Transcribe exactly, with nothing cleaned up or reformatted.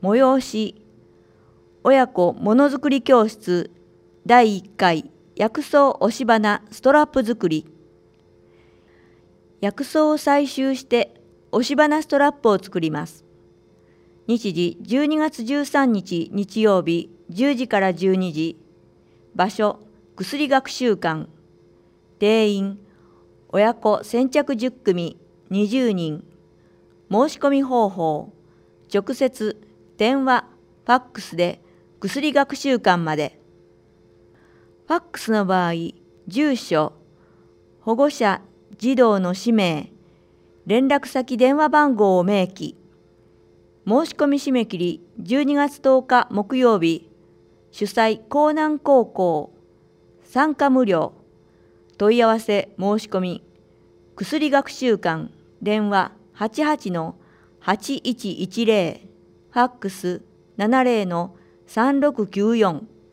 催し親子ものづくり教室だいいっかい薬草押し花ストラップ作り。薬草を採集して押し花ストラップを作ります。日時じゅうにがつじゅうさんにち日曜日じゅうじからじゅうにじ。場所薬学習館。定員親子先着じゅっくみにじゅうにん。申し込み方法直接電話ファックスで薬学習館まで。ファックスの場合、住所、保護者、児童の氏名、連絡先電話番号を明記。申し込み締め切りじゅうにがつとおか木曜日。主催江南高校。参加無料。問い合わせ申し込み。薬学習館電話 はちはちのはちいちいちゼロ。ファックスななゼロのさんろくきゅうよん。